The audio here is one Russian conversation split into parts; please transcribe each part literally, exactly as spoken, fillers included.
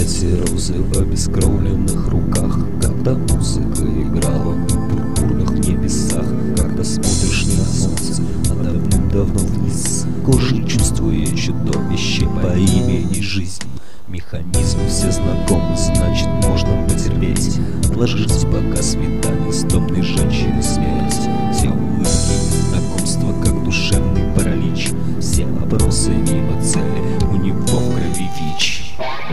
эти розы в обескровленных руках, когда музыка играла на пурпурных небесах, когда смотришь не на солнце, а давным-давно вниз, кожей чувствуя чудовище по имени жизнь. Механизмы все знакомы, значит можно потерпеть, отложить пока свидание с томной женщиной смерть. Все улыбки и знакомства, как душевный паралич, все вопросы мимо цели, у него в крови ВИЧ.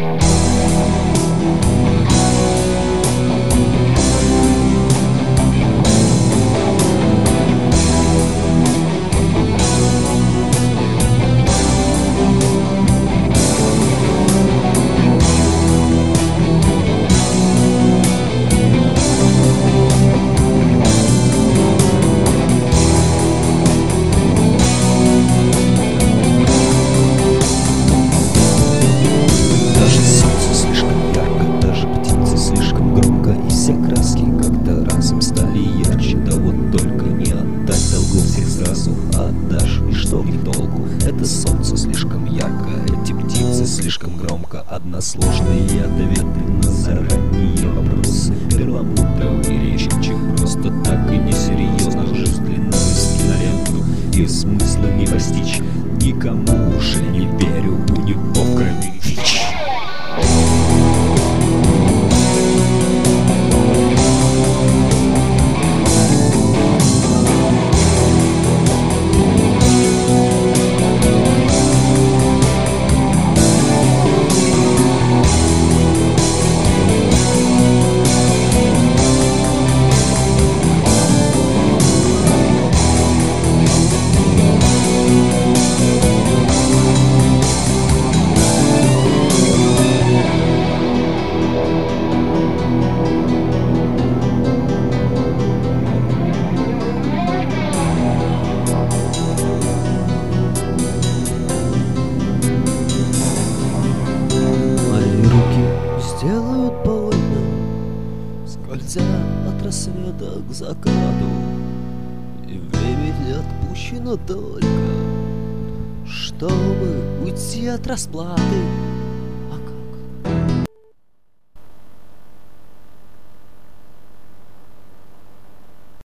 Все краски как-то разом стали ярче, да вот только не отдать долгов всех сразу, а отдашь, и что в них толку? Это солнце слишком ярко, эти птицы слишком громко, односложные ответы на заранее вопросы, перламутровые речи, чем просто так и несерьезно, жизнь длинную с киноленту, и смысла не постичь, никому уже не верю, у него в крови ВИЧ. Делают больно, скользя от рассвета к закату, и времени отпущено только, чтобы уйти от расплаты.